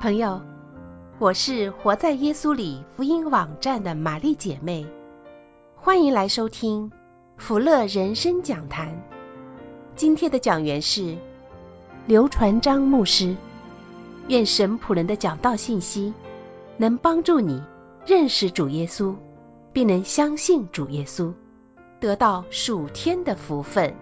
朋友，我是活在耶稣里福音网站的玛丽姐妹，欢迎来收听福乐人生讲坛。今天的讲员是刘传章牧师。愿神仆人的讲道信息能帮助你认识主耶稣，并能相信主耶稣，得到属天的福分。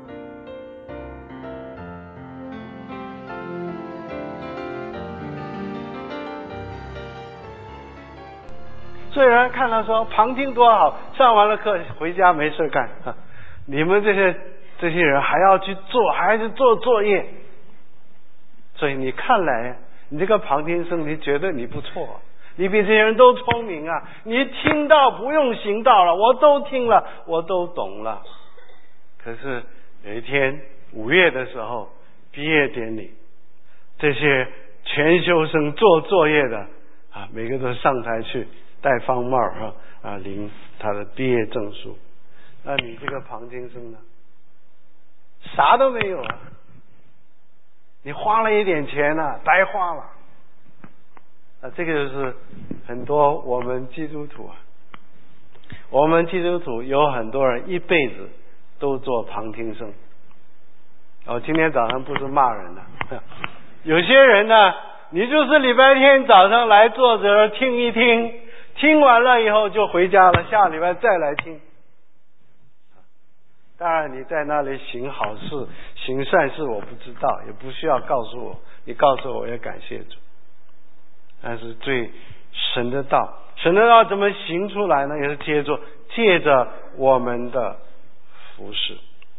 虽然看他说旁听多好，上完了课回家没事干啊，你们这些人还要去做作业，所以你看来你这个旁听生你觉得你不错，你比这些人都聪明啊，你听到不用行道了，我都听了，我都懂了。可是有一天5月的时候毕业典礼，这些全修生做作业的啊，每个都上台去戴方帽领他的毕业证书。那你这个旁听生呢，啥都没有啊，你花了一点钱啊，白花了。这个就是很多我们基督徒啊，我们基督徒有很多人一辈子都做旁听生。今天早上不是骂人的，有些人呢，你就是礼拜天早上来坐着听一听，听完了以后就回家了，下礼拜再来听。当然你在那里行好事行善事我不知道，也不需要告诉我，你告诉我也感谢主。但是对神的道怎么行出来呢？也是借着我们的服事。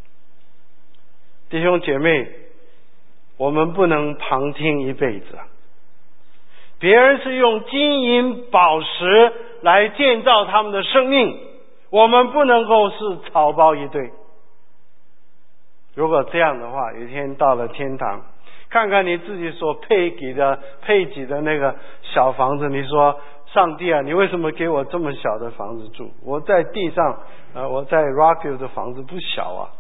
弟兄姐妹，我们不能旁听一辈子啊！别人是用金银宝石来建造他们的生命，我们不能够是草包一堆。如果这样的话，有一天到了天堂，看看你自己所配给的那个小房子，你说上帝啊，你为什么给我这么小的房子住？我在地上我在 Rockville 的房子不小啊。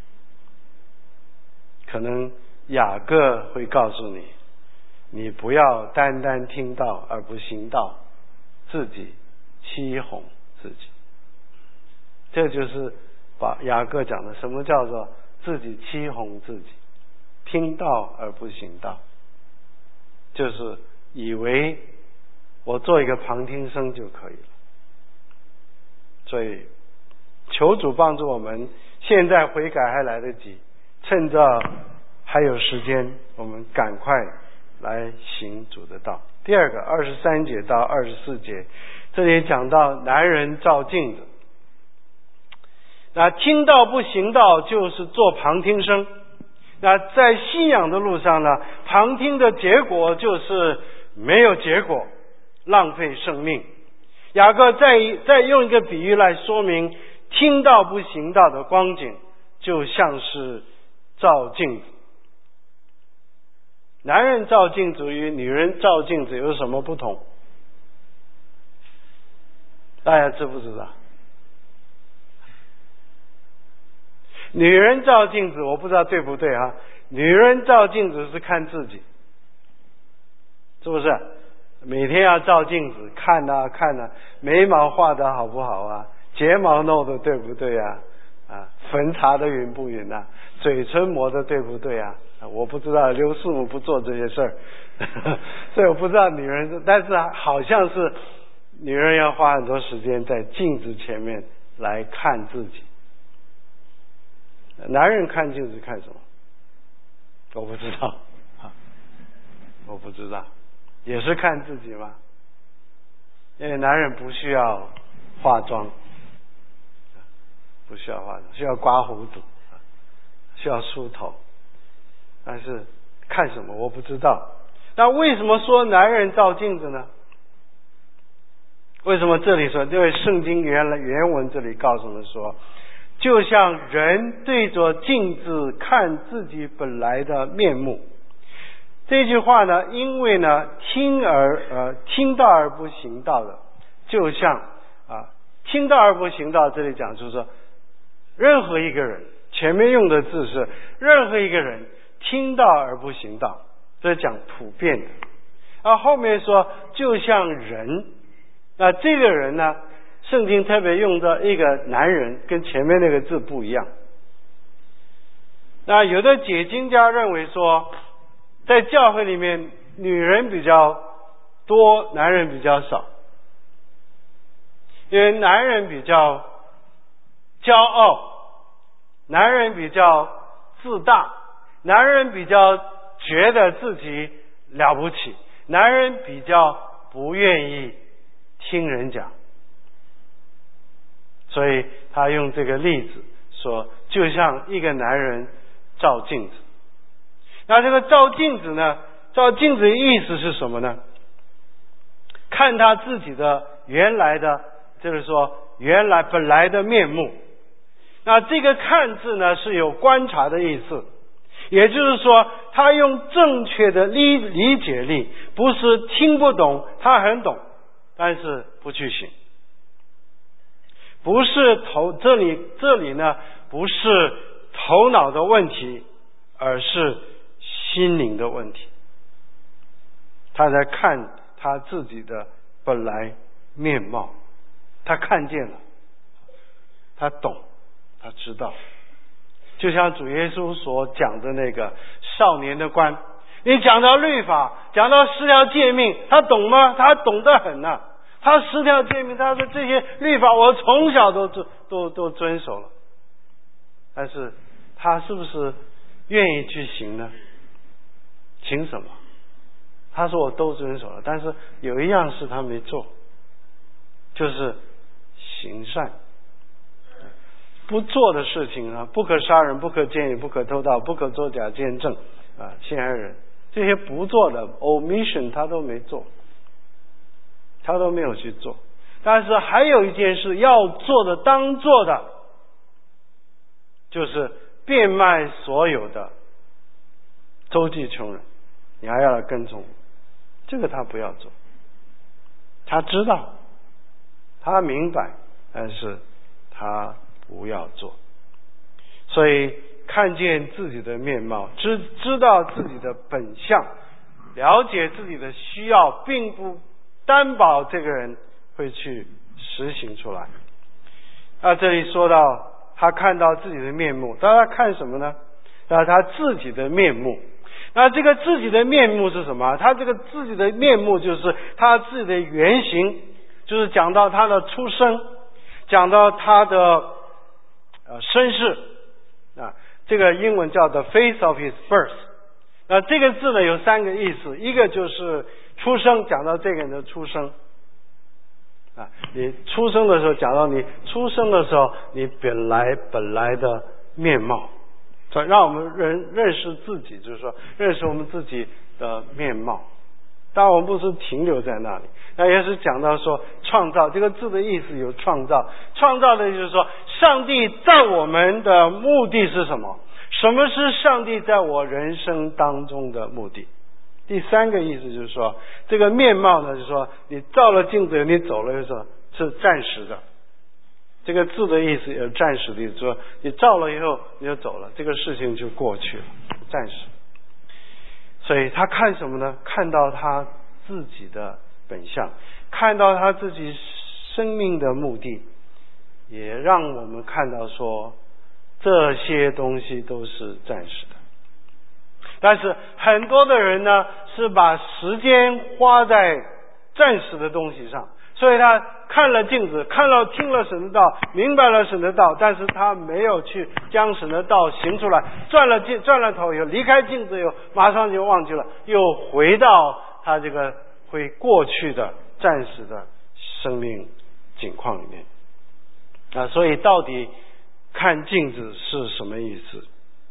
可能雅各会告诉你，你不要单单听道而不行道，自己欺哄自己。这就是把雅各讲的什么叫做自己欺哄自己，听道而不行道，就是以为我做一个旁听生就可以了。所以求主帮助我们，现在悔改还来得及，趁着还有时间，我们赶快来行主的道。第二个23节到24节，这里讲到男人照镜子。那听道不行道就是做旁听生。那在信仰的路上呢，旁听的结果就是没有结果，浪费生命。雅各再用一个比喻来说明听道不行道的光景，就像是照镜子。男人照镜子与女人照镜子有什么不同？大家知不知道？女人照镜子我不知道对不对啊，女人照镜子是看自己，是不是？每天要照镜子看啊，眉毛画的好不好啊，睫毛弄的对不对啊，粉擦的匀不匀啊，嘴唇磨的对不对啊？我不知道，刘师母不做这些事儿所以我不知道女人，但是好像是女人要花很多时间在镜子前面来看自己。男人看镜子看什么？我不知道我不知道，也是看自己吗？因为男人不需要化妆，不需要化妆，需要刮胡子，需要梳头，但是看什么我不知道。那为什么说男人照镜子呢？为什么这里说？因为圣经原文这里告诉我们说，就像人对着镜子看自己本来的面目。这句话呢，因为呢听道而不行道的，就像听道而不行道，这里讲就是说，任何一个人，前面用的字是任何一个人听道而不行道，这是讲普遍的。 后面说就像人，这个人呢，圣经特别用到一个男人，跟前面那个字不一样。那有的解经家认为说，在教会里面女人比较多，男人比较少，因为男人比较骄傲，男人比较自大，男人比较觉得自己了不起，男人比较不愿意听人讲。所以他用这个例子说，就像一个男人照镜子。那这个照镜子呢，照镜子的意思是什么呢？看他自己的原来的，就是说本来的面目。那这个看字呢，是有观察的意思，也就是说他用正确的理解力，不是听不懂，他很懂，但是不去行。不是这里呢，不是头脑的问题，而是心灵的问题。他在看他自己的本来面貌，他看见了，他懂，他知道。就像主耶稣所讲的那个少年的官，你讲到律法，讲到10条诫命，他懂吗？他懂得很啊。他10条诫命，他说这些律法我从小都遵守了，但是他是不是愿意去行呢？行什么？他说我都遵守了，但是有一样事他没做，就是行善。不做的事情啊，不可杀人，不可奸淫，不可偷盗，不可作假见证陷害人，这些不做的 omission 他都没做，他都没有去做。但是还有一件事要做的，当做的，就是变卖所有的，周济穷人，你还要来跟从，这个他不要做。他知道，他明白，但是他不要做。所以看见自己的面貌，知道自己的本相，了解自己的需要，并不担保这个人会去实行出来。这里说到他看到自己的面目，当然他看什么呢？他自己的面目。那这个自己的面目是什么？他这个自己的面目就是他自己的原型，就是讲到他的出生，讲到他的身世这个英文叫 the face of his birth。这个字呢有3个意思，一个就是出生，讲到这个人的出生你出生的时候，讲到你出生的时候你本来的面貌，让我们认识自己，就是说认识我们自己的面貌。当然我们不是停留在那里，那也是讲到说创造，这个字的意思有创造，创造的就是说上帝造我们的目的是什么？什么是上帝在我人生当中的目的？第3个意思就是说，这个面貌呢，就是说你照了镜子，你走了的时候是暂时的。这个字的意思也暂时的意思，说你照了以后你就走了，这个事情就过去了，暂时。所以他看什么呢？看到他自己的本相，看到他自己生命的目的，也让我们看到说这些东西都是暂时的。但是很多的人呢，是把时间花在暂时的东西上，所以他看了镜子，听了神的道，明白了神的道，但是他没有去将神的道行出来，转了头以后，离开镜子以后，马上就忘记了，又回到他这个会过去的暂时的生命境况里面所以到底看镜子是什么意思？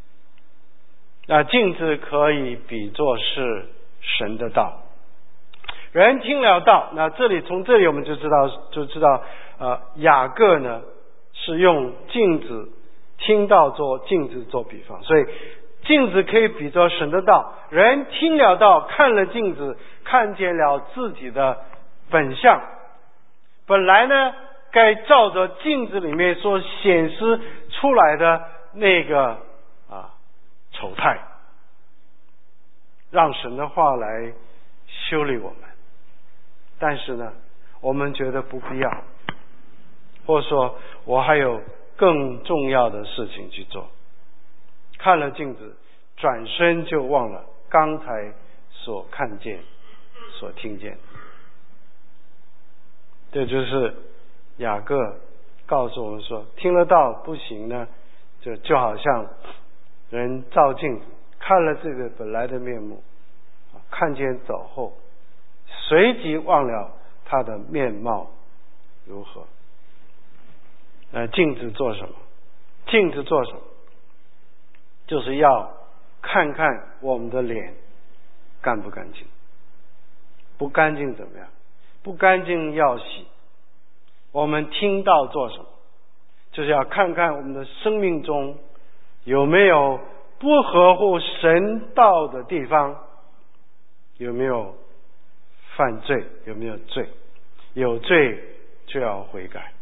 镜子可以比作是神的道。人听了道，从这里我们就知道雅各呢是用镜子听到做镜子做比方，所以镜子可以比作神的道。人听了道，看了镜子，看见了自己的本相，本来呢该照着镜子里面所显示出来的那个丑态，让神的话来修理我们。但是呢，我们觉得不必要，或者说我还有更重要的事情去做，看了镜子转身就忘了刚才所看见所听见。这就是雅各告诉我们说，听了道不行呢，就好像人照镜子看了这个本来的面目，看见走后随即忘了他的面貌如何。镜子做什么？镜子做什么？就是要看看我们的脸干不干净，不干净怎么样？不干净要洗。我们听到做什么？就是要看看我们的生命中有没有不合乎神道的地方，有没有犯罪，有没有罪，有罪就要悔改。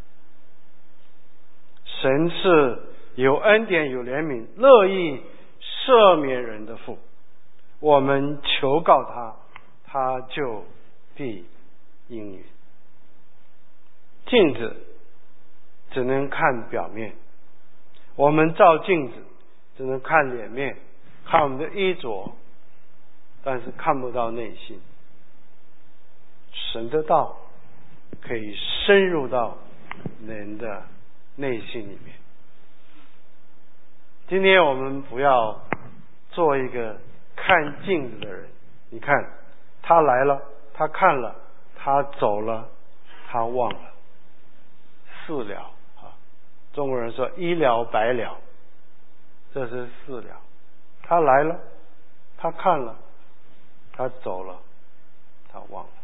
神是有恩典有怜悯，乐意赦免人的父，我们求告他，他就必应允。镜子只能看表面，我们照镜子只能看脸面，看我们的衣着，但是看不到内心。神的道可以深入到人的内心里面。今天我们不要做一个看镜子的人。你看，他来了，他看了，他走了，他忘了。四了啊，中国人说一了百了，这是四了。他来了，他看了，他走了，他忘了。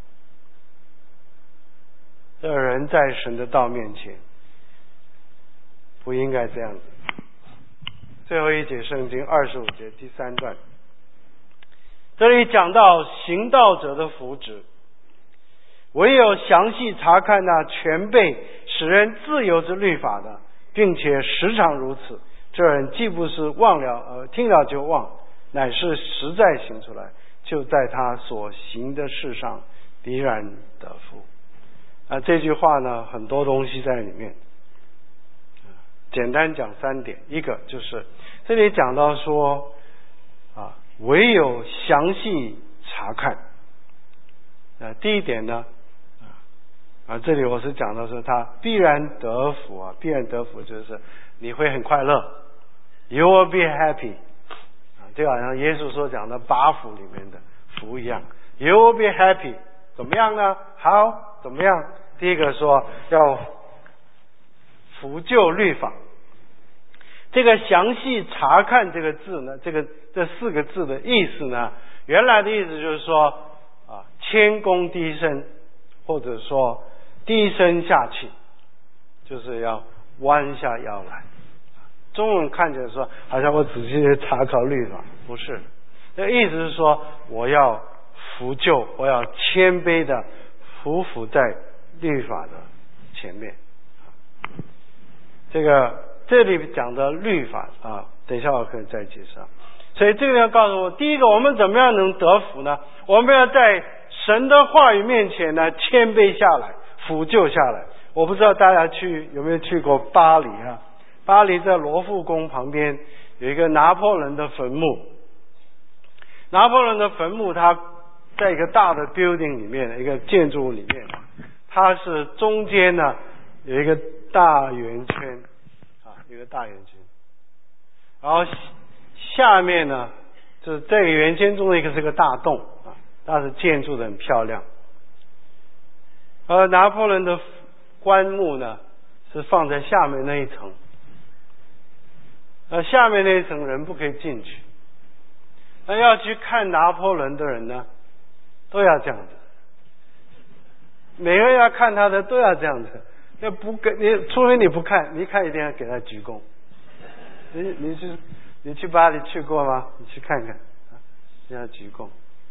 这人在神的道面前不应该这样子。最后一节圣经25节第3段，这里讲到行道者的福祉，唯有详细查看那全备使人自由之律法的，并且时常如此，这人既不是忘了听了就忘，乃是实在行出来，就在他所行的事上必然得福。这句话呢，很多东西在里面，简单讲3点。一个就是这里讲到说唯有详细查看。第一点呢，这里我是讲到说他必然得福啊，必然得福就是你会很快乐 ，You will be happy 就好像耶稣所讲的8福里面的福一样 ，You will be happy 怎么样呢？好。怎么样？第一个说要辅救律法。这个详细查看这个字呢，这4个字的意思呢，原来的意思就是说谦恭低声，或者说低声下气，就是要弯下腰来。中文看起来说好像我仔细的查考律法，不是。这意思是说我要辅救，我要谦卑的匍匐在律法的前面。这里讲的律法等一下我可以再介绍。所以这个要告诉我，第一个我们怎么样能得福呢？我们要在神的话语面前呢谦卑下来，俯就下来。我不知道大家有没有去过巴黎啊？巴黎在罗浮宫旁边有一个拿破仑的坟墓。拿破仑的坟墓它在一个大的 building 里面，一个建筑物里面，它是中间呢有一个大圆圈一个大圆圈，然后下面呢就是这个圆圈中的是个大洞但是建筑的很漂亮。而拿破仑的棺木呢是放在下面那一层，下面那一层人不可以进去。那要去看拿破仑的人呢都要这样子，每个人要看他的都要这样子。要不你除非你不看，你看一定要给他鞠躬。你去巴黎去过吗？你去看看要鞠躬。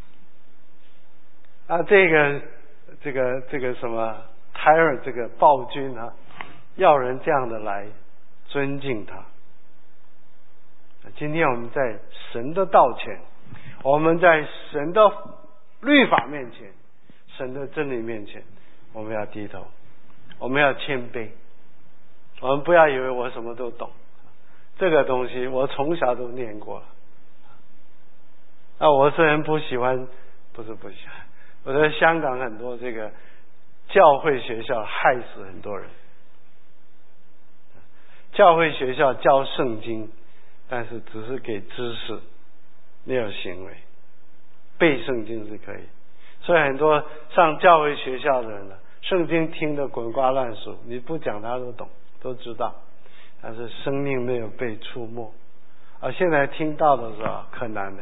这个什么泰尔这个暴君要人这样的来尊敬他。今天我们在神的道前，我们在神的律法面前，神的真理面前，我们要低头，我们要谦卑，我们不要以为我什么都懂，这个东西我从小都念过了。我虽然不喜欢，不是不喜欢，我在香港很多这个教会学校害死很多人。教会学校教圣经，但是只是给知识，没有行为。背圣经是可以，所以很多上教会学校的人呢，圣经听得滚瓜烂熟，你不讲他都懂，都知道，但是生命没有被触摸。现在听到的时候可难了，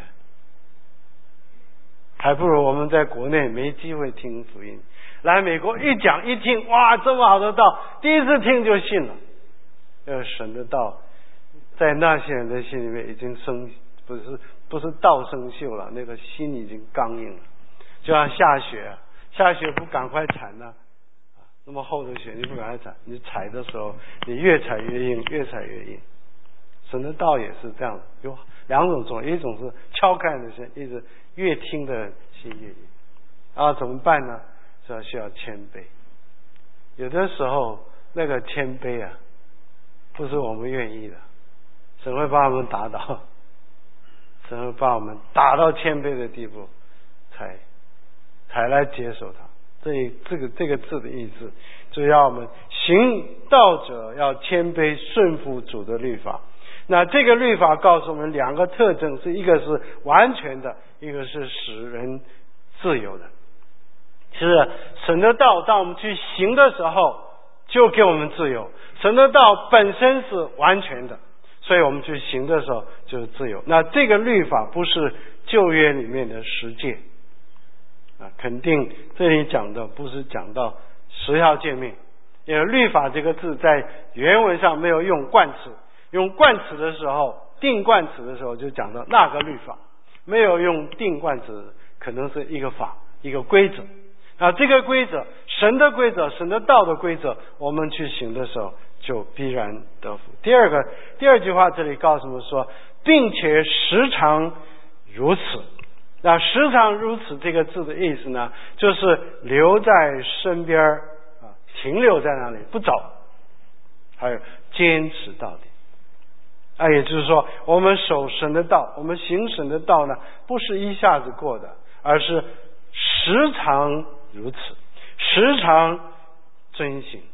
还不如我们在国内没机会听福音，来美国一讲一听，哇，这么好的道，第一次听就信了。神的道在那些人的心里面已经不是道生锈了，那个心已经刚硬了。就像下雪不赶快铲呢，那么厚的雪你不赶快铲，你踩的时候你越踩越硬，越踩越硬。神的道也是这样，有两种状况，一种是敲开的心，一直越听的心越硬。怎么办呢？需要谦卑。有的时候那个谦卑不是我们愿意的，神会把我们打倒，神会把我们打到谦卑的地步，才来接受它。这个字的意思，就要我们行道者要谦卑顺服主的律法。那这个律法告诉我们两个特征，一个是完全的，一个是使人自由的。是神的道，当我们去行的时候，就给我们自由。神的道本身是完全的，所以我们去行的时候就是自由。那这个律法不是旧约里面的十诫肯定这里讲的不是讲到10条诫命，因为律法这个字在原文上没有用冠词，用冠词的时候，定冠词的时候就讲到那个律法，没有用定冠词，可能是一个法，一个规则。这个规则，神的规则，神的道的规则，我们去行的时候就必然得福。第二句话这里告诉我们说，并且时常如此。那时常如此这个字的意思呢，就是留在身边停留在那里不走，还有坚持到底。也就是说，我们守神的道，我们行神的道呢，不是一下子过的，而是时常如此，时常遵行。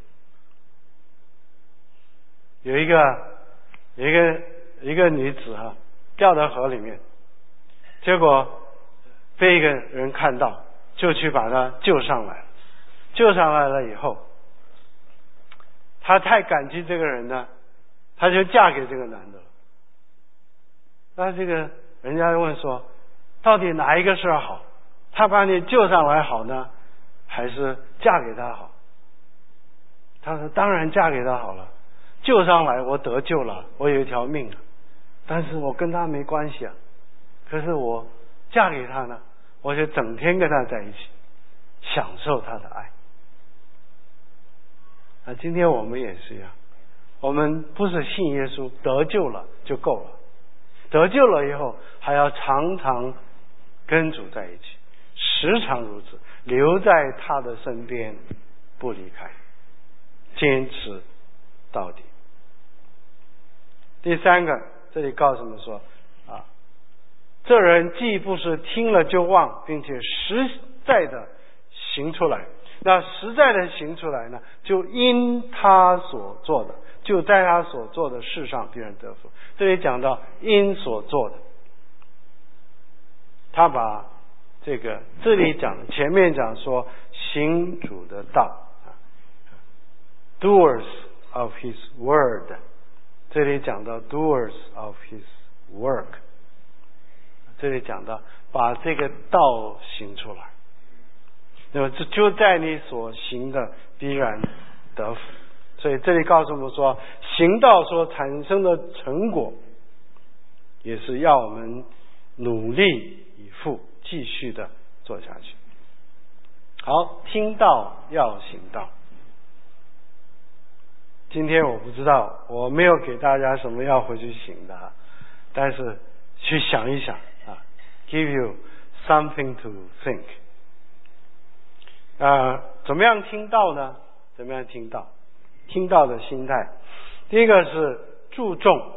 有一个女子掉到河里面，结果被一个人看到，就去把她救上来。救上来了以后，她太感激这个人呢，她就嫁给这个男的了。那这个人家问说，到底哪一个事好？他把你救上来好呢，还是嫁给他好？他说当然嫁给他好了，救上来我得救了，我有一条命但是我跟他没关系可是我嫁给他呢，我就整天跟他在一起，享受他的爱。今天我们也是一样，我们不是信耶稣得救了就够了，得救了以后还要常常跟主在一起，时常如此，留在他的身边不离开，坚持到底。第三个，这里告诉我们说这人既不是听了就忘，并且实在的行出来。那实在的行出来呢，就因他所做的，就在他所做的事上必然得福。这里讲到因所做的，他把这里讲前面讲说行主的道，doers of his word， 这里讲到 doers of his work， 这里讲到把这个道行出来。那么就在你所行的必然得福。所以这里告诉我们说，行道所产生的成果，也是要我们努力以赴，继续的做下去。好，听道要行道。今天我不知道，我没有给大家什么要回去行的但是去想一想give you something to think。怎么样听到呢？怎么样听到？听到的心态，第一个是注重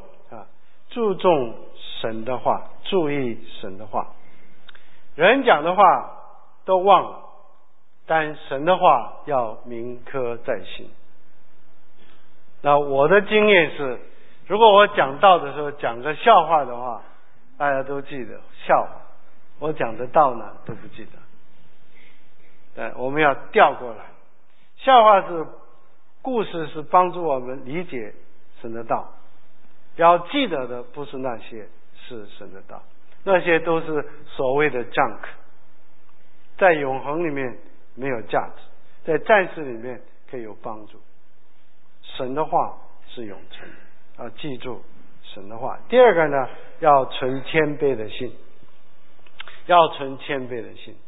神的话，注意神的话。人讲的话都忘了，但神的话要铭刻在心。那我的经验是，如果我讲道的时候讲个笑话的话，大家都记得笑；我讲的道呢，都不记得。对，我们要调过来。笑话是故事，是帮助我们理解神的道。要记得的不是那些，是神的道。那些都是所谓的 junk， 在永恒里面没有价值，在暂时里面可以有帮助。神的话是永存的，要记住神的话。第二个呢，要存谦卑的心，要存谦卑的心。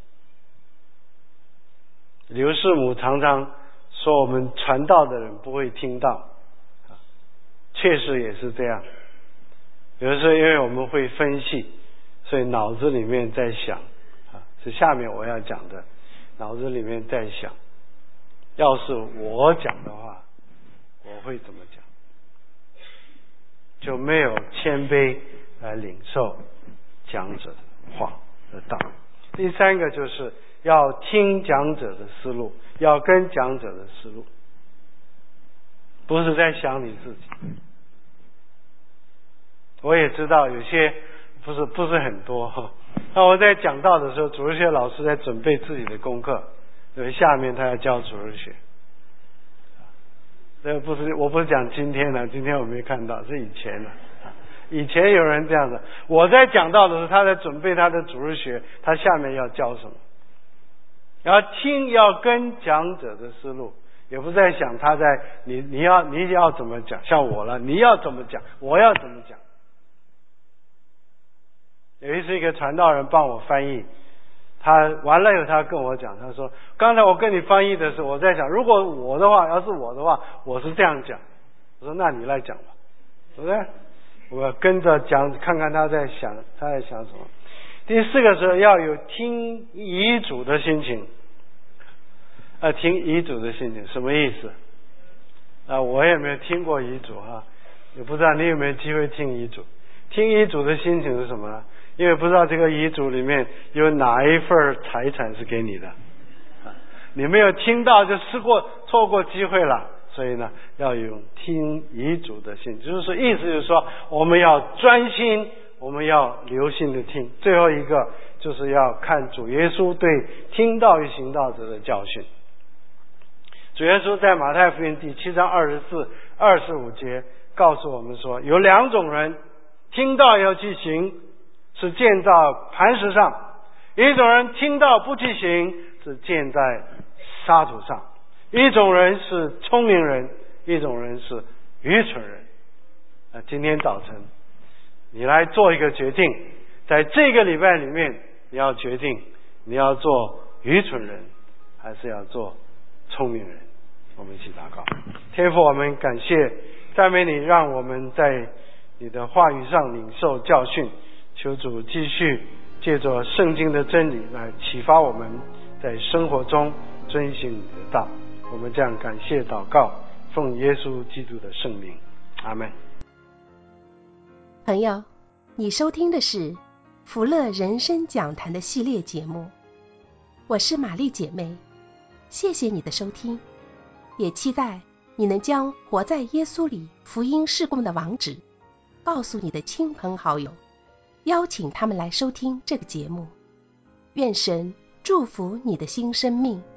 刘师母常常说我们传道的人不会听到，确实也是这样。有的时候因为我们会分析，所以脑子里面在想，是下面我要讲的，脑子里面在想，要是我讲的话，我会怎么讲？就没有谦卑来领受讲者的话的道。第三个就是要听讲者的思路，要跟讲者的思路，不是在想你自己。我也知道有些不是很多哈。那我在讲道的时候，主日学老师在准备自己的功课，因为下面他要教主日学。这不是，我不是讲今天的，今天我没看到，是以前的。以前有人这样的，我在讲道的时候，他在准备他的主日学，他下面要教什么。然后听要跟讲者的思路，也不在想他在你要怎么讲，像我了，你要怎么讲，我要怎么讲。有一次一个传道人帮我翻译，他完了以后他跟我讲，他说刚才我跟你翻译的时候，我在想如果我的话，要是我的话，我是这样讲。我说那你来讲吧，对不对？我跟着讲，看看他在想什么。第四个是要有听遗嘱的心情。听遗嘱的心情什么意思？我也没有听过遗嘱哈，也不知道你有没有机会听遗嘱。听遗嘱的心情是什么呢？因为不知道这个遗嘱里面有哪一份财产是给你的，你没有听到就错过机会了。所以呢，要有听遗嘱的心，就是说意思就是说，我们要专心，我们要留心的听。最后一个就是要看主耶稣对听道与行道者的教训。主耶稣在马太福音第7章24、25节告诉我们说，有两种人听道要去行，是建造磐石上；一种人听道不去行，是建在沙土上。一种人是聪明人，一种人是愚蠢人。今天早晨你来做一个决定，在这个礼拜里面你要决定你要做愚蠢人还是要做聪明人。我们一起祷告。天父，我们感谢赞美你，让我们在你的话语上领受教训，求主继续借着圣经的真理来启发我们在生活中遵行你的道。我们这样感谢祷告，奉耶稣基督的圣名，阿们。 朋友，你收听的是福乐人生讲坛的系列节目，我是玛丽姐妹，谢谢你的收听，也期待你能将活在耶稣里福音事工的网址告诉你的亲朋好友，邀请他们来收听这个节目。愿神祝福你的新生命。